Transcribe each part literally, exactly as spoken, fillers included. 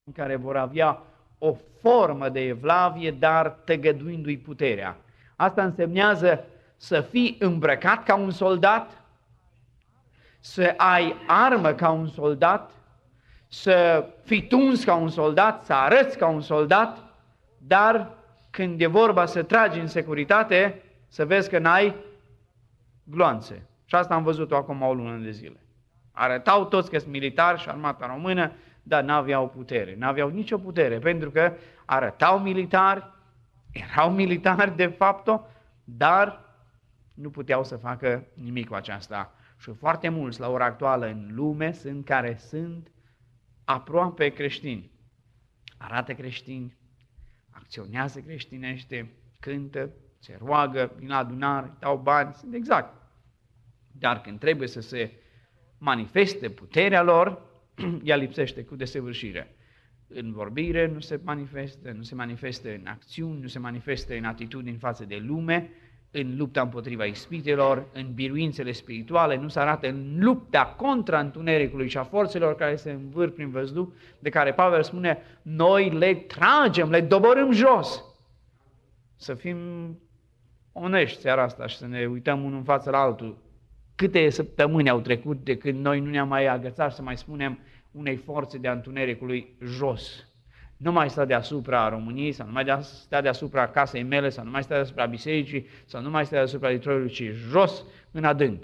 care vor avea o formă de evlavie, dar tăgăduindu-i puterea. Asta însemnează să fii îmbrăcat ca un soldat, să ai armă ca un soldat, să fii tuns ca un soldat, să arăți ca un soldat, dar când e vorba să tragi în securitate, să vezi că n-ai gloanțe. Și asta am văzut-o acum o lună de zile. Arătau toți că sunt militari și armata română, dar n-aveau putere. N-aveau nicio putere, pentru că arătau militari, erau militari de fapt, dar nu puteau să facă nimic cu aceasta. Și foarte mulți la ora actuală în lume sunt care sunt aproape creștini. Arată creștini, acționează creștinește, cântă, se roagă, vin la adunare, dau bani, sunt exact. Dar când trebuie să se manifeste puterea lor, ea lipsește cu desăvârșire. În vorbire nu se manifestă, nu se manifestă în acțiuni, nu se manifestă în atitudini față de lume, în lupta împotriva ispitelor, în biruințele spirituale, nu se arată în lupta contra întunericului și a forțelor care se învârt prin văzduh, de care Pavel spune, noi le tragem, le doborâm jos. Să fim onești seara asta și să ne uităm unul în față la altul. Câte săptămâni au trecut de când noi nu ne-am mai agățat să mai spunem unei forțe de întunericului jos. Nu mai sta deasupra României, sau nu mai sta deasupra casei mele, sau nu mai sta deasupra bisericii, sau nu mai sta deasupra Detroitului, ci jos în adânc.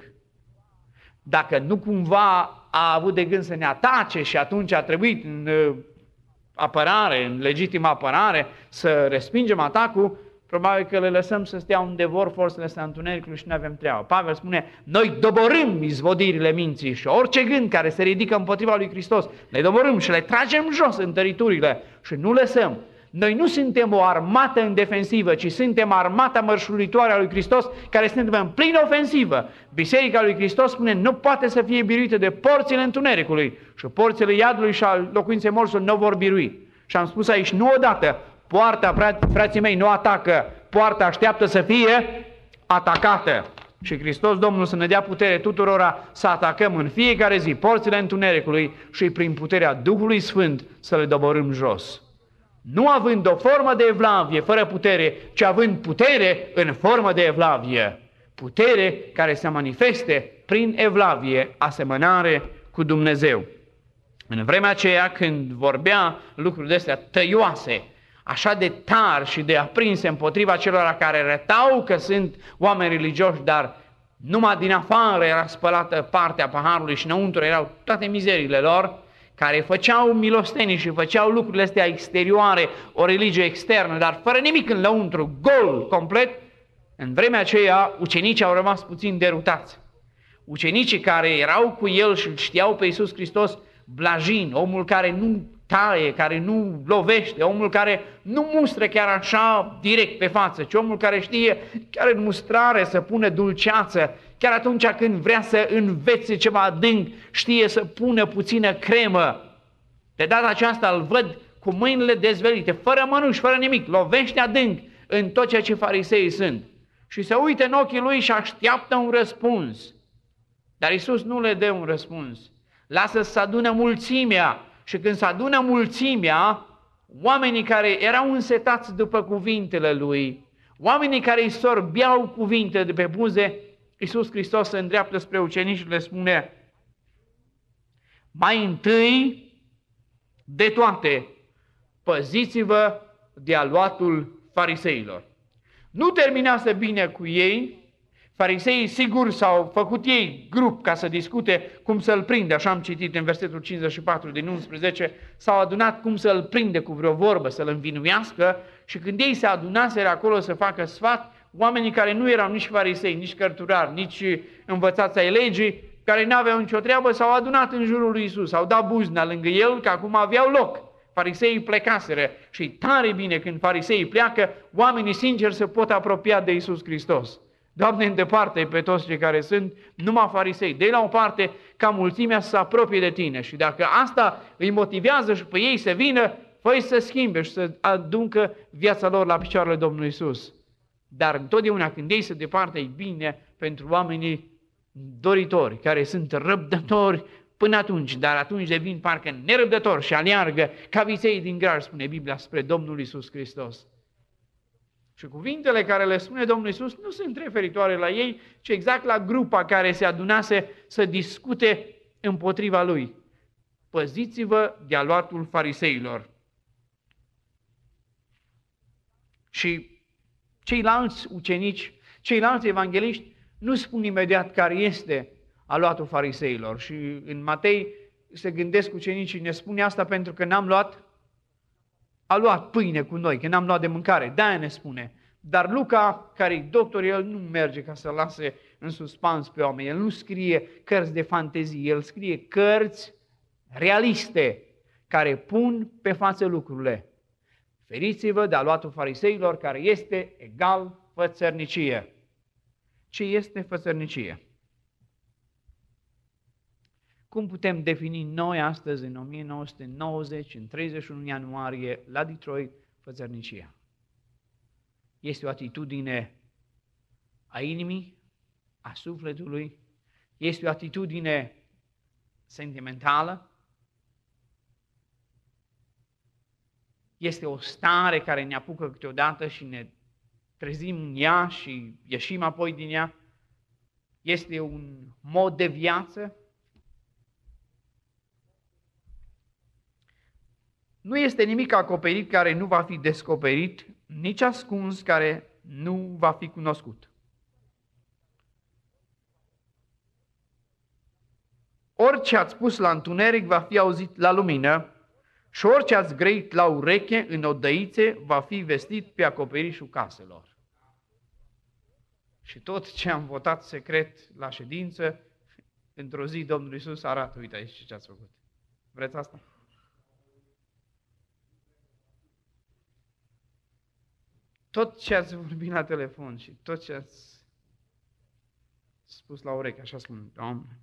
Dacă nu cumva a avut de gând să ne atace și atunci a trebuit în apărare, în legitimă apărare, să respingem atacul, probabil că le lăsăm să stea unde vor forțele astea întunericului și nu avem treabă. Pavel spune, noi doborâm izvodirile minții și orice gând care se ridică împotriva lui Hristos, le doborâm și le tragem jos în tăriturile și nu lăsăm. Noi nu suntem o armată în defensivă, ci suntem armata mărșulitoare a lui Hristos, care suntem în plină ofensivă. Biserica lui Hristos spune, nu poate să fie biruită de porțile întunericului și porțile iadului și al locuinței morților nu vor birui. Și am spus aici, nu odată, poarta, frații mei, nu atacă, poarta așteaptă să fie atacată. Și Hristos Domnul să ne dea putere tuturora să atacăm în fiecare zi porțile întunericului și prin puterea Duhului Sfânt să le doborâm jos. Nu având o formă de evlavie fără putere, ci având putere în formă de evlavie. Putere care se manifeste prin evlavie, asemănare cu Dumnezeu. În vremea aceea când vorbea lucruri de astea tăioase, așa de tari și de aprinse împotriva celor care arătau că sunt oameni religioși, dar numai din afară era spălată partea paharului și înăuntru erau toate mizerile lor, care făceau milostenii și făceau lucrurile astea exterioare, o religie externă, dar fără nimic în lăuntru, gol, complet. În vremea aceea, ucenicii au rămas puțin derutați. Ucenicii care erau cu el și știau pe Iisus Hristos blajin, omul care nu taie, care nu lovește, omul care nu mustră chiar așa direct pe față, ci omul care știe chiar în mustrare să pună dulceață, chiar atunci când vrea să învețe ceva adânc, știe să pună puțină cremă. De data aceasta îl văd cu mâinile dezvelite, fără mănuși, fără nimic, lovește adânc în tot ceea ce fariseii sunt. Și se uită în ochii lui și așteaptă un răspuns. Dar Iisus nu le dă un răspuns. Lasă să adună mulțimea. Și când se adună mulțimea, oamenii care erau însetați după cuvintele lui, oamenii care îi sorbeau cuvinte de pe buze, Iisus Hristos se îndreaptă spre ucenici și le spune, mai întâi de toate, păziți-vă de aluatul fariseilor. Nu terminase bine cu ei, fariseii sigur s-au făcut ei grup ca să discute cum să-l prinde, așa am citit în versetul cincizeci și patru din unsprezece, s-au adunat cum să-l prinde cu vreo vorbă, să-l învinuiască și când ei se adunaseră acolo să facă sfat, oamenii care nu erau nici farisei, nici cărturari, nici învățați ai legii, care n-aveau nicio treabă, s-au adunat în jurul lui Iisus, au dat buzna lângă el, că acum aveau loc. Fariseii plecaseră și tare bine când fariseii pleacă, oamenii sinceri se pot apropia de Iisus Hristos. Doamne, îndeparte pe toți cei care sunt numai farisei. De la o parte, ca mulțimea să se apropie de tine și dacă asta îi motivează și pe ei să vină, fă-i să schimbe și să aduncă viața lor la picioarele Domnului Iisus. Dar întotdeauna când ei se departe, e bine pentru oamenii doritori, care sunt răbdători până atunci, dar atunci devin parcă nerăbdător și aleargă ca viței din grar, spune Biblia, spre Domnul Iisus Hristos. Și cuvintele care le spune Domnul Iisus nu sunt referitoare la ei, ci exact la grupa care se adunase să discute împotriva lui. Păziți-vă de aluatul fariseilor. Și ceilalți ucenici, ceilalți evangeliști nu spun imediat care este aluatul fariseilor. Și în Matei se gândesc ucenicii, ne spune asta pentru că n-am luat, a luat pâine cu noi, că n-am luat de mâncare, de-aia ne spune. Dar Luca, care e doctor, el nu merge ca să lase în suspans pe oameni, el nu scrie cărți de fantezie, el scrie cărți realiste, care pun pe față lucrurile. Feriți-vă de aluatul fariseilor, care este egal fățărnicie. Ce este fățărnicie? Cum putem defini noi astăzi, în o mie nouă sute nouăzeci, în treizeci și unu ianuarie, la Detroit, fățărnicia? Este o atitudine a inimii, a sufletului, este o atitudine sentimentală, este o stare care ne apucă câteodată și ne trezim în ea și ieșim apoi din ea, este un mod de viață. Nu este nimic acoperit care nu va fi descoperit, nici ascuns care nu va fi cunoscut. Orice ați pus la întuneric va fi auzit la lumină și orice ați grăit la ureche în odăițe va fi vestit pe acoperișul caselor. Și tot ce am votat secret la ședință, într-o zi Domnul Iisus arată, uite aici ce ați făcut. Vreți asta? Tot ce ați vorbit la telefon și tot ce ați spus la ureche, așa spun, Doamne.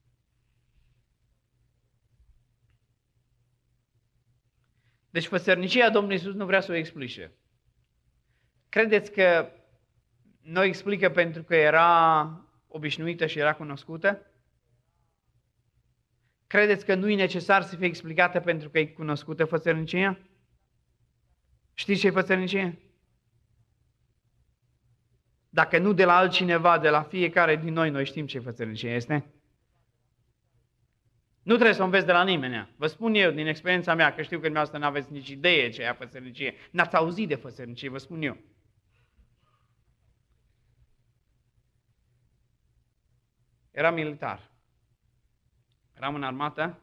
Deci fățărnicia Domnul Iisus nu vrea să o explice. Credeți că nu o explică pentru că era obișnuită și era cunoscută? Credeți că nu e necesar să fie explicată pentru că e cunoscută fățărnicia? Știți ce e fățărnicie? Dacă nu de la altcineva, de la fiecare din noi, noi știm ce fățărnicie este. Nu trebuie să o înveți de la nimeni. Vă spun eu din experiența mea, că știu că dumneavoastră nu aveți nici idee ce e fățărnicie. N-ați auzit de fățărnicie, vă spun eu. Era militar. Eram în armată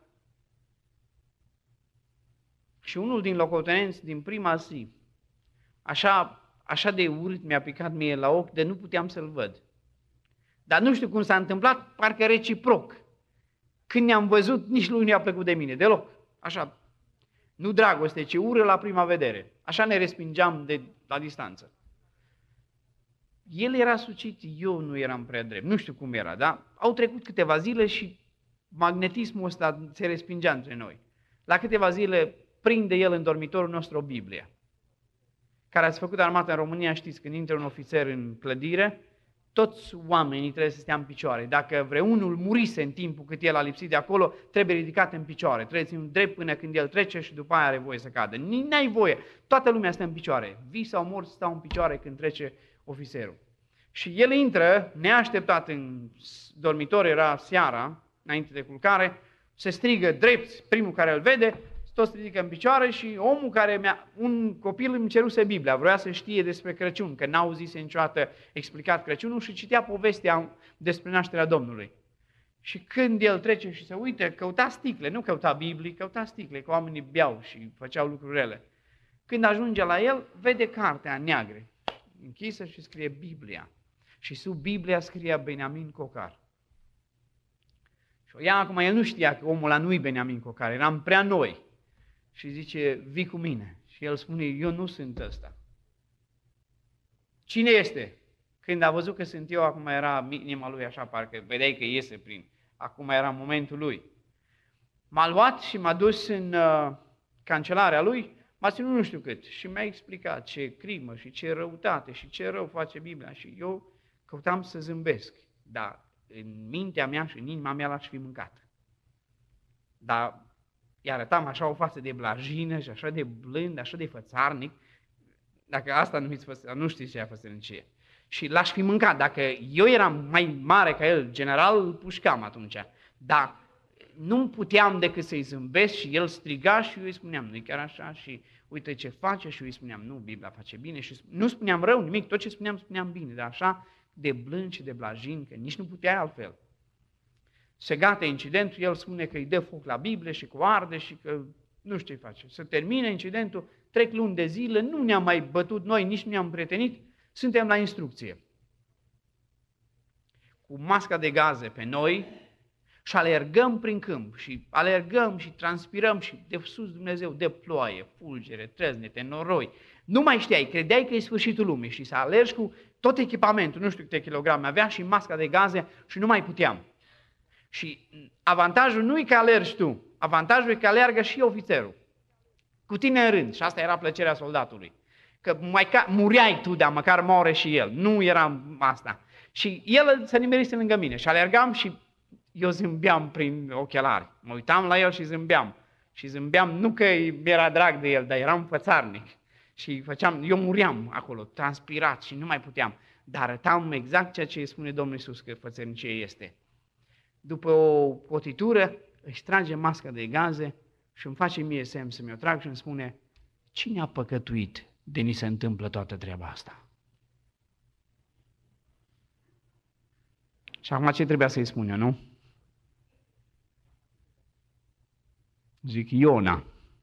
și unul din locotenenți din prima zi, așa, așa de urât mi-a picat mie la ochi, de nu puteam să-l văd. Dar nu știu cum s-a întâmplat, parcă reciproc. Când ne-am văzut, nici lui nu i-a plăcut de mine, deloc. Așa, nu dragoste, ci ură la prima vedere. Așa ne respingeam de la distanță. El era sucit, eu nu eram prea drept. Nu știu cum era, dar au trecut câteva zile și magnetismul ăsta se respingea între noi. La câteva zile prinde el în dormitorul nostru o Biblie. Care ați făcut armata în România, știți, când intră un ofițer în clădire, toți oamenii trebuie să stea în picioare. Dacă vreunul murise în timpul cât el a lipsit de acolo, trebuie ridicat în picioare. Trebuie ținut drept până când el trece și după aia are voie să cadă. N-ai voie. Toată lumea stă în picioare. Vii sau morți stau în picioare când trece ofițerul. Și el intră, neașteptat în dormitor, era seara, înainte de culcare, se strigă drept, primul care îl vede, toți se ridică în picioare și omul care mi-a, un copil îmi ceruse Biblia, vrea să știe despre Crăciun, că n-a auzise niciodată explicat Crăciunul și citea povestea despre nașterea Domnului. Și când el trece și se uită, căuta sticle, nu căuta Biblie, căuta sticle, că oamenii beau și făceau lucruri rele. Când ajunge la el, vede cartea neagră, închisă și scrie Biblia. Și sub Biblia scria Beniamin Cocar. Și o ia acum, el nu știa că omul ăla nu-i Beniamin Cocar, eram prea noi. Și zice, vii cu mine. Și el spune, eu nu sunt ăsta. Cine este? Când a văzut că sunt eu, acum era inima lui așa, parcă vedeai că iese prin. Acum era momentul lui. M-a luat și m-a dus în uh, cancelarea lui, m-a ținut nu știu cât și mi-a explicat ce crimă și ce răutate și ce rău face Biblia. Și eu căutam să zâmbesc, dar în mintea mea și în inima mea l-aș fi mâncat. dar îi arătam așa o față de blajină și așa de blând, așa de fățarnic, dacă asta numiți făț- nu știți ce a fățărnicie. Și l-aș fi mâncat, dacă eu eram mai mare ca el, general, îl pușcam atunci, dar nu puteam decât să-i zâmbesc și el striga și eu îi spuneam, nu-i chiar așa și uite ce face și eu îi spuneam, nu, Biblia face bine și nu spuneam rău nimic, tot ce spuneam, spuneam bine, dar așa de blând și de blajin, că nici nu putea altfel. Se gata incidentul, el spune că îi dă foc la Biblie și cu arde și că nu știu ce face. Se termină incidentul, trec luni de zile, nu ne-am mai bătut noi, nici nu ne-am prietenit, suntem la instrucție. Cu masca de gaze pe noi și alergăm prin câmp și alergăm și transpirăm și de sus Dumnezeu, de ploaie, fulgere, trăznete, noroi. Nu mai știai, credeai că e sfârșitul lumii și să alergi cu tot echipamentul, nu știu câte kilograme avea și masca de gaze și nu mai puteam. Și avantajul nu e că alergi tu, avantajul e că alergă și ofițerul. Cu tine în rând și asta era plăcerea soldatului. Că mai ca, mureai tu, dar măcar moare și el. Nu era asta. Și el se nimerise lângă mine și alergam și eu zâmbeam prin ochelari. Mă uitam la el și zâmbeam. Și zâmbeam nu că mi-era drag de el, dar eram fățarnic. Și făceam, eu muream acolo, transpirat și nu mai puteam. Dar arătam exact ceea ce spune Domnul Iisus că fățărnicie este. După o cotitură, își trage masca de gaze și îmi face mie semn să mi-o trag și îmi spune, cine a păcătuit de ni se întâmplă toată treaba asta? Și acum ce trebuia să-i spun eu, nu? Zic, Iona.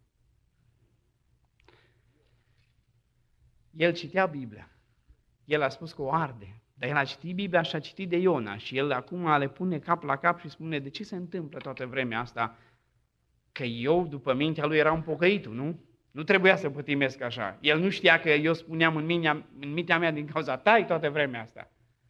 El citea Biblia. El a spus că o arde. Dar el a citit Biblia și a citit de Iona. Și el acum le pune cap la cap și spune, de ce se întâmplă toată vremea asta? Că eu, după mintea lui, eram pocăitul, nu? Nu trebuia să pătimesc așa. El nu știa că eu spuneam în mintea, în mintea mea din cauza ta toată vremea asta.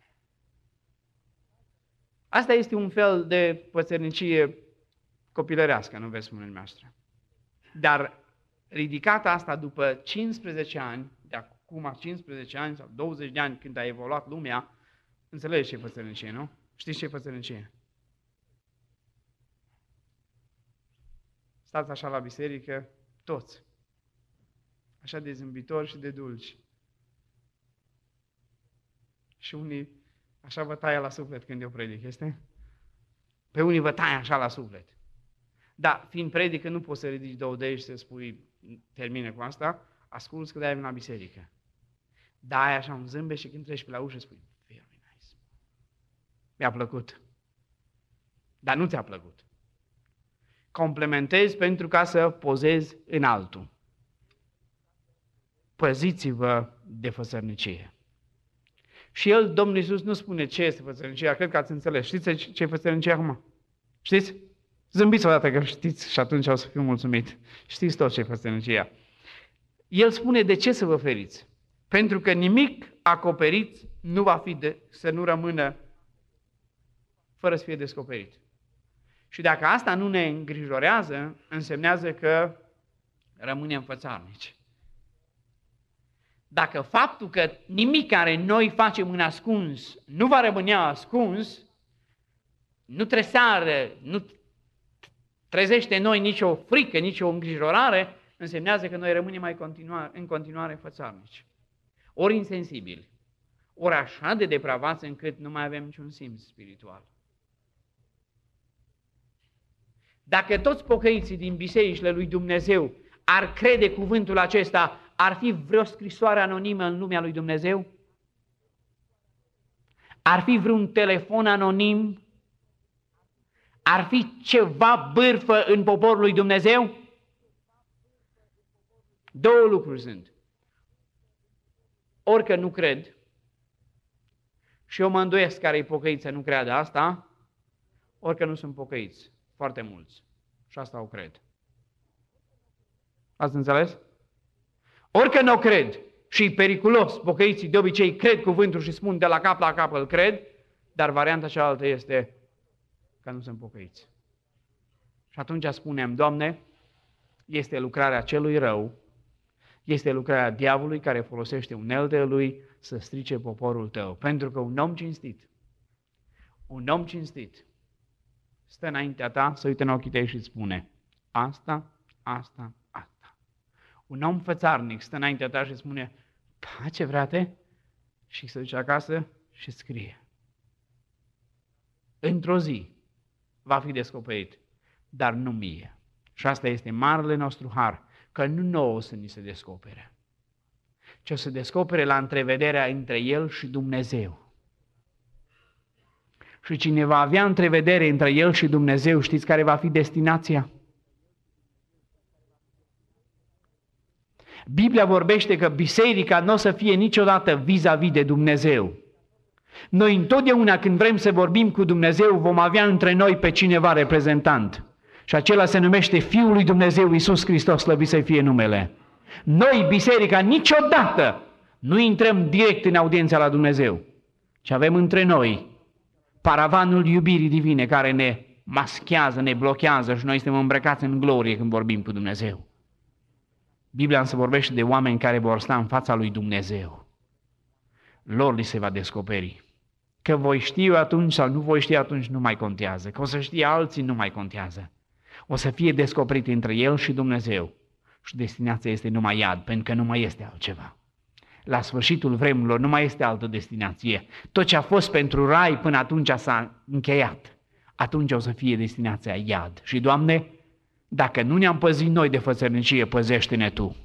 Asta este un fel de pățărnicie copilărească, nu vezi spune noastră. Dar ridicată asta după cincisprezece ani, de acum cincisprezece ani sau douăzeci de ani când a evoluat lumea, înțelegeți ce e pățărnicie, nu? Știți ce e pățărnicie? Stați așa la biserică, toți, așa de zâmbitori și de dulci. Și unii așa vă taie la suflet când eu predic, este? Pe unii vă taie așa la suflet. Da, fiind predică, nu poți să ridici două de aici și să spui, termine cu asta, asculți că de-aia vin la biserică. Da, ai așa un zâmbet și când treci pe la ușă spui, very nice. Mi-a plăcut. Dar nu ți-a plăcut. Complementezi pentru ca să pozezi în altul. Păziți-vă de fățărnicie. Și el, Domnul Iisus, nu spune ce este fățărnicia, cred că ați înțeles. Știți ce e fățărnicia acum? Știți? Zâmbiți odată că știți și atunci o să fiu mulțumit. Știți tot ce e fățărnicia. El spune de ce să vă feriți. Pentru că nimic acoperit nu va fi de, să nu rămână fără să fie descoperit. Și dacă asta nu ne îngrijorează, însemnează că rămânem fățarnici. Dacă faptul că nimic care noi facem în ascuns nu va rămâne ascuns, nu tresară, nu trezește în noi nicio frică, nicio îngrijorare, însemnează că noi rămânem mai continua, în continuare fățarnici. Ori insensibili, ori așa de depravați încât nu mai avem niciun simț spiritual. Dacă toți pocăiții din bisericile lui Dumnezeu ar crede cuvântul acesta, ar fi vreo scrisoare anonimă în lumea lui Dumnezeu? Ar fi vreun telefon anonim? Ar fi ceva bârfă în poporul lui Dumnezeu? Două lucruri sunt. Orică nu cred, și eu mă îndoiesc care e pocăit să nu creadă asta, orică nu sunt pocăiți, foarte mulți. Și asta o cred. Ați înțeles? Orică nu o cred și e periculos, pocăiții de obicei cred cuvântul și spun de la cap la cap îl cred, dar varianta cealaltă este că nu sunt pocăiți. Și atunci spunem, Doamne, este lucrarea celui rău, este lucrarea diavolului care folosește uneltele lui să strice poporul tău. Pentru că un om cinstit, un om cinstit stă înaintea ta, se uită în ochii tăi și îți spune asta, asta, asta. Un om fățarnic stă înaintea ta și îți spune pace, frate, și se duce acasă și scrie. Într-o zi va fi descoperit, dar nu mie. Și asta este marele nostru har, că nu nouă să ni se descopere, ci o să descopere la întrevederea între El și Dumnezeu. Și cine va avea întrevedere între El și Dumnezeu, știți care va fi destinația? Biblia vorbește că biserica nu o să fie niciodată vis-a-vis de Dumnezeu. Noi întotdeauna când vrem să vorbim cu Dumnezeu vom avea între noi pe cineva reprezentant. Și acela se numește Fiul lui Dumnezeu, Iisus Hristos, slăvit să fie numele. Noi, biserica, niciodată nu intrăm direct în audiența la Dumnezeu, ci avem între noi paravanul iubirii divine care ne maschează, ne blochează și noi suntem îmbrăcați în glorie când vorbim cu Dumnezeu. Biblia însă vorbește de oameni care vor sta în fața lui Dumnezeu. Lor li se va descoperi. Că voi ști atunci sau nu voi ști atunci nu mai contează. Că o să știe alții nu mai contează. O să fie descoperit între El și Dumnezeu. Și destinația este numai iad, pentru că nu mai este altceva. La sfârșitul vremurilor nu mai este altă destinație. Tot ce a fost pentru rai până atunci s-a încheiat. Atunci o să fie destinația iad. Și, Doamne, dacă nu ne-am păzit noi de fățărnicie, păzește-ne Tu.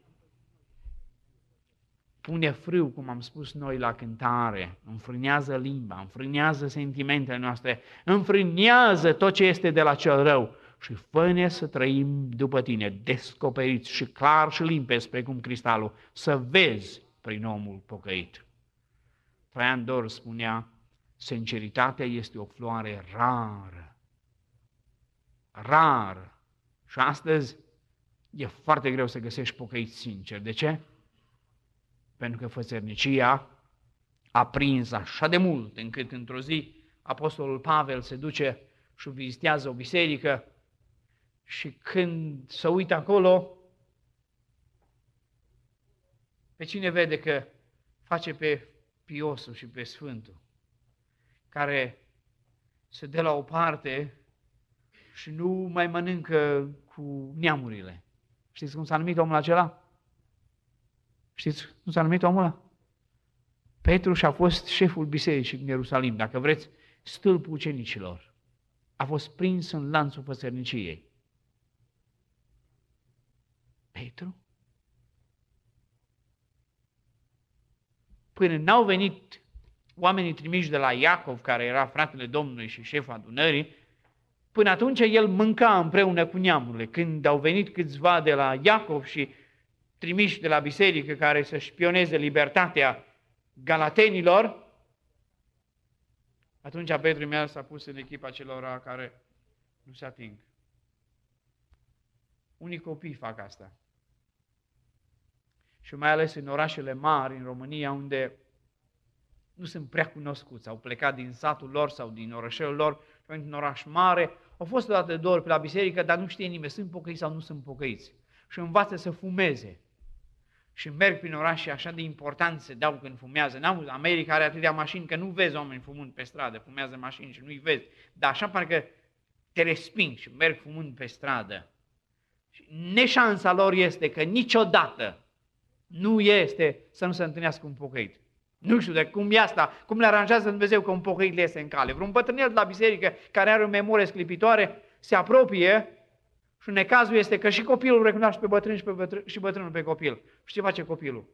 Pune frâu, cum am spus noi la cântare, înfrânează limba, înfrânează sentimentele noastre, înfrânează tot ce este de la cel rău și fă-ne să trăim după Tine, descoperiți și clar și limpezi, precum cristalul, să vezi prin omul pocăit. Traian Dor spunea, sinceritatea este o floare rară, rară. Și astăzi e foarte greu să găsești pocăiți sinceri. De ce? Pentru că fățărnicia a prins așa de mult, încât într-o zi Apostolul Pavel se duce și vizitează o biserică și când se uită acolo, pe cine vede că face pe piosul și pe sfântul, care se dă la o parte și nu mai mănâncă cu neamurile. Știți cum s-a numit omul acela? Știți cum s-a numit omul ăla? Petru și-a fost șeful bisericii în Ierusalim, dacă vreți, stâlpul ucenicilor. A fost prins în lanțul fățărniciei. Petru? Până n-au venit oamenii trimiși de la Iacov, care era fratele Domnului și șeful adunării, până atunci el mânca împreună cu neamurile. Când au venit câțiva de la Iacov și trimiși de la biserică care să șpioneze libertatea galatenilor, atunci Petru meu s-a pus în echipa celor care nu se ating. Unii copii fac asta. Și mai ales în orașele mari, în România, unde nu sunt prea cunoscuți, au plecat din satul lor sau din orășelul lor, într-un oraș mare, au fost odată de două ori pe la biserică, dar nu știe nimeni, sunt pocăiți sau nu sunt pocăiți. Și învață să fumeze. Și merg prin oraș și așa de important se dau când fumează. N-am, America are atâtea mașini că nu vezi oameni fumând pe stradă, fumează mașini și nu-i vezi. Dar așa parcă te resping și merg fumând pe stradă. Și neșansa lor este că niciodată nu este să nu se întâlnească un pocăit. Nu știu de cum e asta, cum le aranjează Dumnezeu că un pocăit le iese în cale. Vreun bătrânel de la biserică care are o memorie sclipitoare se apropie și necazul este că și copilul recunoaște pe bătrân și, pe bătrân, și bătrânul pe copil. Și ce face copilul?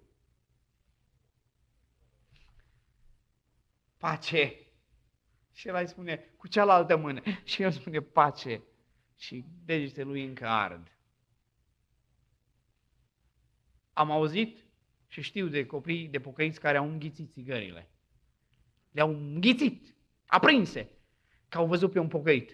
Pace. Și el îi spune cu cealaltă mână. Și el spune pace. Și degetele lui încă ard. Am auzit și știu de copii, de pocăiți care au înghițit țigările. Le-au înghițit, aprinse, că au văzut pe un pocăit.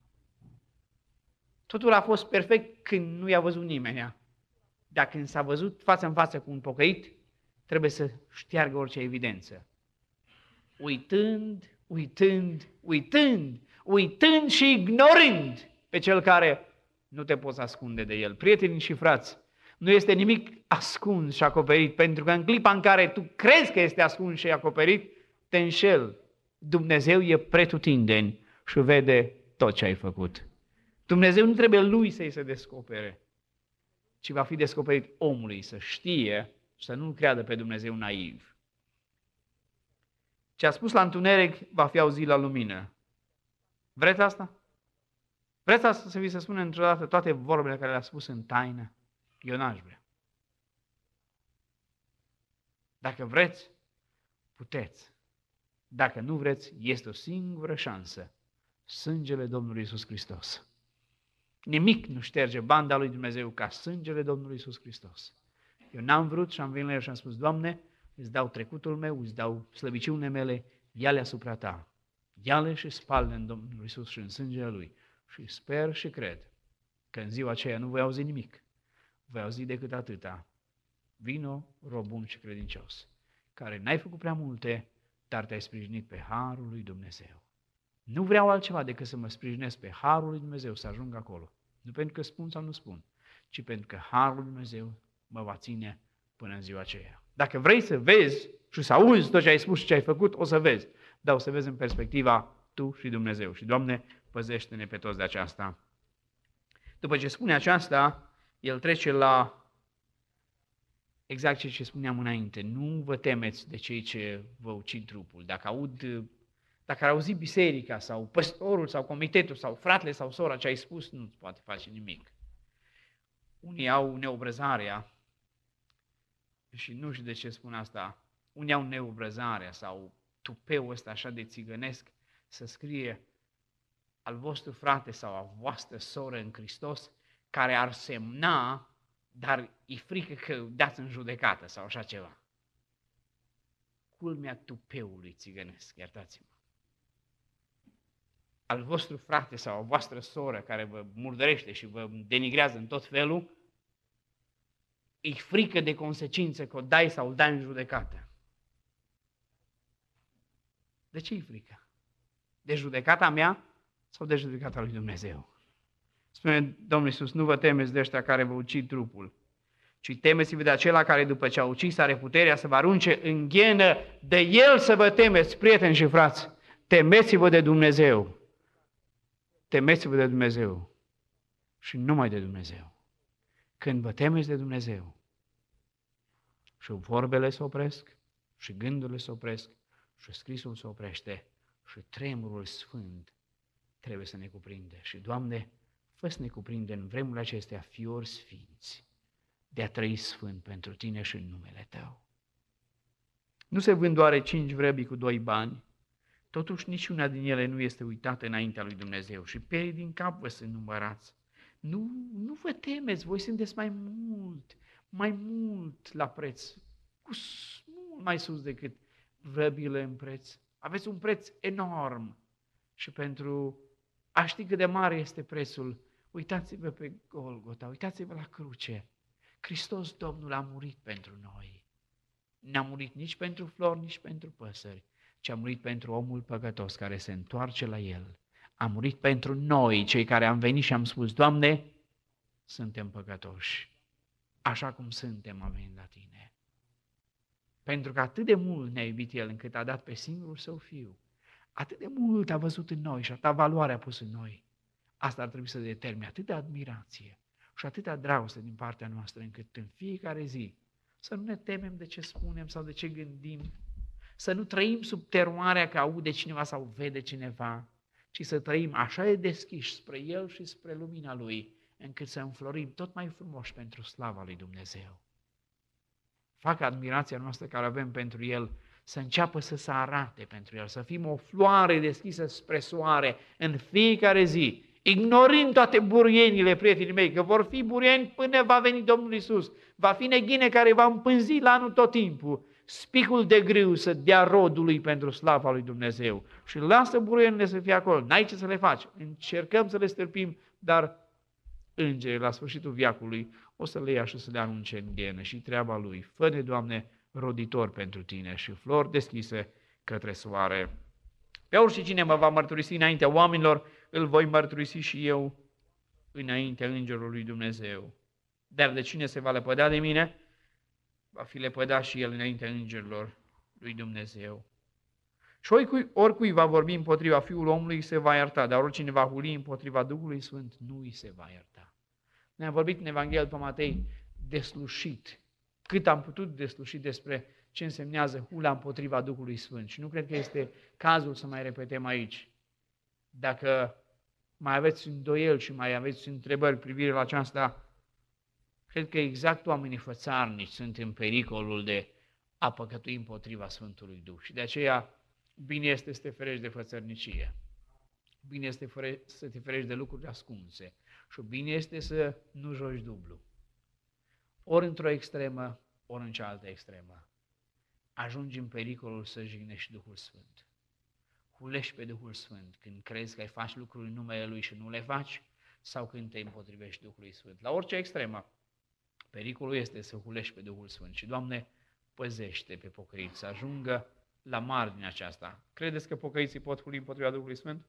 Totul a fost perfect când nu i-a văzut nimeni. Dar când s-a văzut față în față cu un pocăit, trebuie să șteargă orice evidență. Uitând, uitând, uitând, uitând și ignorând pe cel care nu te poți ascunde de el. Prieteni și frați, nu este nimic ascuns și acoperit, pentru că în clipa în care tu crezi că este ascuns și acoperit, te înșeli. Dumnezeu e pretutindeni și vede tot ce ai făcut. Dumnezeu nu trebuie lui să-i se descopere, ci va fi descoperit omului să știe și să nu creadă pe Dumnezeu naiv. Ce a spus la întuneric va fi auzit la lumină. Vreți asta? Vreți asta să vi se spune într-o dată toate vorbele care le-a spus în taină? Eu n-aș vrea. Dacă vreți, puteți. Dacă nu vreți, este o singură șansă. Sângele Domnului Iisus Hristos. Nimic nu șterge banda lui Dumnezeu ca sângele Domnului Iisus Hristos. Eu n-am vrut și am venit la el și am spus, Doamne, îți dau trecutul meu, îți dau slăbiciunile mele, ia-le asupra ta. Ia-le și spală în Domnul Iisus și în sângele Lui. Și sper și cred că în ziua aceea nu voi auzi nimic. Voi auzi decât atâta. Vino, rob bun și credincios, care n-ai făcut prea multe, dar te-ai sprijinit pe harul lui Dumnezeu. Nu vreau altceva decât să mă sprijinesc pe harul lui Dumnezeu să ajung acolo. Nu pentru că spun sau nu spun, ci pentru că harul lui Dumnezeu mă va ține până în ziua aceea. Dacă vrei să vezi și să auzi tot ce ai spus și ce ai făcut, o să vezi. Dar o să vezi în perspectiva tu și Dumnezeu. Și, Doamne, păzește-ne pe toți de aceasta. După ce spune aceasta, el trece la exact ce spuneam înainte. Nu vă temeți de cei ce vă ucid trupul. Dacă aud, dacă ar auzi biserica sau păstorul sau comitetul sau fratele sau sora ce ai spus, nu poate face nimic. Unii au neobrăzarea și nu știu de ce spun asta. Unii au neobrăzarea sau tupeul ăsta așa de țigănesc să scrie al vostru frate sau a voastră soră în Hristos, care ar semna, dar e frică că dați în judecată sau așa ceva. Culmea tupeului țigănesc, iertați-mă. Al vostru frate sau a voastră soră care vă murdărește și vă denigrează în tot felul, e frică de consecințe că o dai sau o dai în judecată. De ce e frică? De judecata mea sau de judecata lui Dumnezeu? Spune Domnul Iisus, nu vă temeți de ăștia care vă ucid trupul, ci temeți-vă de acela care după ce a ucis are puterea să vă arunce în ghenă, de El să vă temeți, prieteni și frați. Temeți-vă de Dumnezeu. Temeți-vă de Dumnezeu și numai de Dumnezeu. Când vă temeți de Dumnezeu, și vorbele se opresc, și gândurile se opresc, și scrisul se oprește, și tremurul sfânt trebuie să ne cuprinde. Și, Doamne, fă să ne cuprinde în vremurile acestea fiori sfinți de a trăi sfânt pentru Tine și în numele Tău. Nu se vând doar cinci vrăbi cu doi bani, totuși niciuna din ele nu este uitată înaintea lui Dumnezeu și perii din cap vă sunt numărați. Nu, nu vă temeți, voi sunteți mai mult, mai mult la preț, cu mult mai sus decât vrăbile în preț. Aveți un preț enorm și pentru a ști cât de mare este prețul, uitați-vă pe Golgota, uitați-vă la cruce. Hristos Domnul a murit pentru noi. N-a murit nici pentru flori, nici pentru păsări, ci a murit pentru omul păcătos care se întoarce la El. A murit pentru noi, cei care am venit și am spus, Doamne, suntem păcătoși, așa cum suntem, am venit la Tine. Pentru că atât de mult ne-a iubit El încât a dat pe singurul Său Fiu. Atât de mult a văzut în noi și atâta valoare a pus în noi. Asta ar trebui să determine atâta admirație și atâta dragoste din partea noastră încât în fiecare zi să nu ne temem de ce spunem sau de ce gândim, să nu trăim sub teroarea că aude cineva sau vede cineva, ci să trăim așa de deschiși spre El și spre lumina Lui, încât să înflorim tot mai frumos pentru slava lui Dumnezeu. Facă admirația noastră care avem pentru El să înceapă să se arate pentru El, să fim o floare deschisă spre soare în fiecare zi, ignorând toate burienile, prietenii mei, că vor fi burieni până va veni Domnul Iisus. Va fi neghine care va împânzi la anul tot timpul. Spicul de grâu să dea rodul lui pentru slava lui Dumnezeu. Și lasă burienile să fie acolo. N-ai ce să le faci. Încercăm să le stârpim, dar îngerii la sfârșitul veacului o să le ia și să le arunce în ghenă. Și treaba lui, fă-ne, Doamne, roditor pentru Tine și flori deschise către soare. Pe oricine mă va mărturisi înaintea oamenilor, îl voi mărturisi și eu înaintea îngerului Dumnezeu. Dar de cine se va lepăda de mine, va fi lepădat și el înaintea îngerilor lui Dumnezeu. Și oricui, oricui va vorbi împotriva Fiului omului se va ierta, dar oricine va huli împotriva Duhului Sfânt nu îi se va ierta. Ne-am vorbit în Evanghelia după Matei deslușit, cât am putut desluși despre ce însemnează hula împotriva Duhului Sfânt. Și nu cred că este cazul să mai repetăm aici. Dacă mai aveți îndoieli și mai aveți întrebări privire la aceasta, cred că exact oamenii fățarnici sunt în pericolul de a păcătui împotriva Sfântului Duh. Și de aceea bine este să te ferești de fățărnicie. Bine este să te ferești de lucruri ascunse. Și bine este să nu joci dublu. Ori într-o extremă, ori în cealaltă extremă. Ajungi în pericolul să jignești Duhul Sfânt. Hulești pe Duhul Sfânt când crezi că ai faci lucruri în numele Lui și nu le faci, sau când te împotrivești Duhului Sfânt. La orice extremă, pericolul este să hulești pe Duhul Sfânt. Și, Doamne, păzește pe pocăiți să ajungă la marginea aceasta. Credeți că pocăiții pot huli împotriva Duhului Sfânt?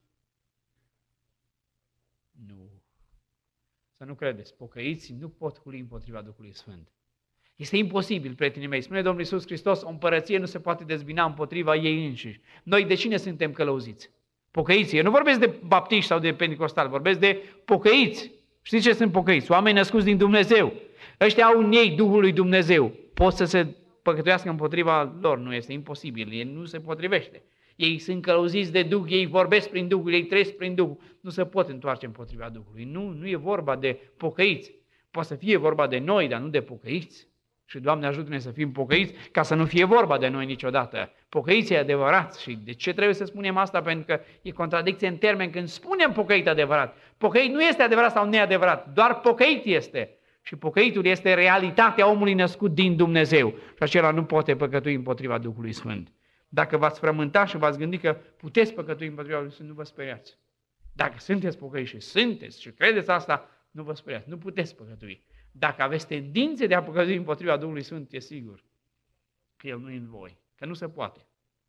Nu. Să nu credeți, pocăiții nu pot huli împotriva Duhului Sfânt. Este imposibil, prietenii mei. Spune Domnul Iisus Hristos, o împărăție nu se poate dezbina împotriva ei înșiși. Noi de cine suntem călăuziți? Pocăiții. Eu nu vorbesc de baptiști sau de pentecostali, vorbesc de pocăiți. Știți ce sunt pocăiți? Oameni născuți din Dumnezeu. Ăștia au în ei Duhul lui Dumnezeu. Pot să se păcătuiască împotriva lor. Nu este imposibil. El nu se potrivește. Ei sunt călăuziți de Duh, ei vorbesc prin Duhul, ei trăiesc prin Duh. Nu se pot întoarce împotriva Duhului. Nu, nu e vorba de pocăiți. Poate să fie vorba de noi, dar nu de pocăiți. Și Doamne ajută-ne să fim pocăiți ca să nu fie vorba de noi niciodată. Pocăiții adevărat. Și de ce trebuie să spunem asta? Pentru că e contradicție în termeni când spunem pocăit adevărat. Pocăit nu este adevărat sau neadevărat, doar pocăit este. Și pocăitul este realitatea omului născut din Dumnezeu. Și acela nu poate păcătui împotriva Duhului Sfânt. Dacă v-ați frământa și v-ați gândit că puteți păcătui împotriva Duhului Sfânt, nu vă speriați. Dacă sunteți pocăiți și sunteți și credeți asta, nu vă speriați, nu puteți păcătui. Dacă aveți tendințe de a păcătui împotriva Duhului Sfânt, e sigur că El nu e în voi, că nu se poate.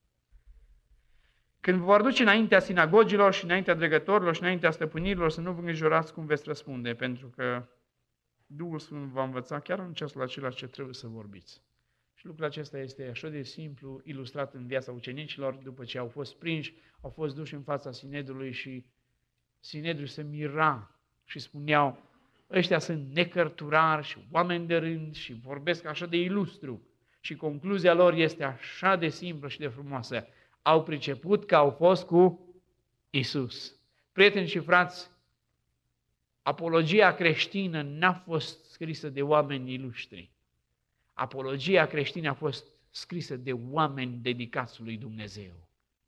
Când vă vor duce înaintea sinagogilor și înaintea dregătorilor și înaintea stăpânirilor, să nu vă îngrijorați cum veți răspunde, pentru că Duhul Sfânt va învăța chiar în ceasul acela ce trebuie să vorbiți. Și lucrul acesta este așa de simplu ilustrat în viața ucenicilor, după ce au fost prinși, au fost duși în fața Sinedrului și Sinedrul se mira și spuneau, ăștia sunt necărturari și oameni de rând și vorbesc așa de ilustru. Și concluzia lor este așa de simplă și de frumoasă. Au priceput că au fost cu Isus. Prieteni și frați, apologia creștină n-a fost scrisă de oameni ilustri. Apologia creștină a fost scrisă de oameni dedicați lui Dumnezeu.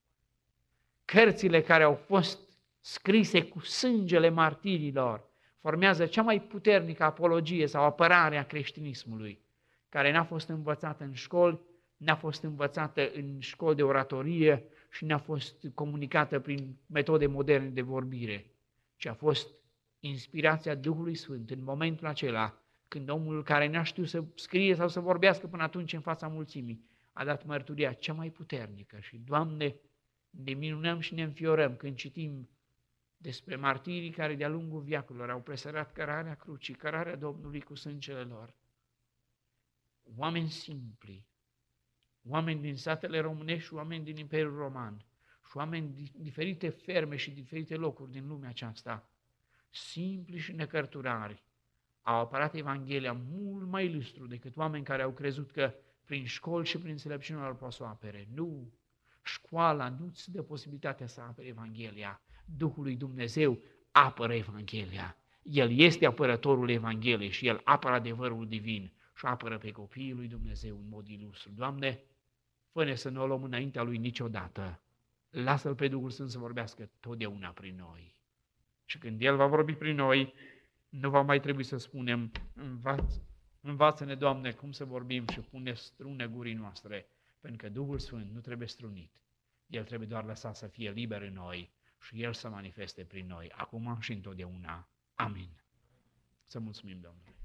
Cărțile care au fost scrise cu sângele martirilor formează cea mai puternică apologie sau apărare a creștinismului, care n-a fost învățată în școli, n-a fost învățată în școli de oratorie și n-a fost comunicată prin metode moderne de vorbire, ci a fost inspirația Duhului Sfânt în momentul acela când omul care n-a știut să scrie sau să vorbească până atunci în fața mulțimii a dat mărturia cea mai puternică. Și, Doamne, ne minunăm și ne înfiorăm când citim despre martirii care de-a lungul veacurilor au presărat cărarea crucii, cărarea Domnului cu sângele lor. Oameni simpli, oameni din satele românești și oameni din Imperiul Roman și oameni din diferite ferme și diferite locuri din lumea aceasta, simpli și necărturari, au apărat Evanghelia mult mai ilustru decât oameni care au crezut că prin școli și prin înțelepciunea lor poate să o apere. Nu! Școala nu-ți dă posibilitatea să apere Evanghelia. Duhul lui Dumnezeu apără Evanghelia. El este apărătorul Evangheliei și El apără adevărul divin și apără pe copiii lui Dumnezeu în mod ilustru. Doamne, fă-ne să nu o luăm înaintea Lui niciodată. Lasă-L pe Duhul Sfânt să vorbească totdeauna prin noi. Și când El va vorbi prin noi, nu va mai trebui să spunem, învață, învață-ne, Doamne, cum să vorbim și pune strune gurii noastre, pentru că Duhul Sfânt nu trebuie strunit. El trebuie doar lăsat să fie liber în noi și El să manifeste prin noi, acum și întotdeauna. Amin. Să mulțumim Domnului.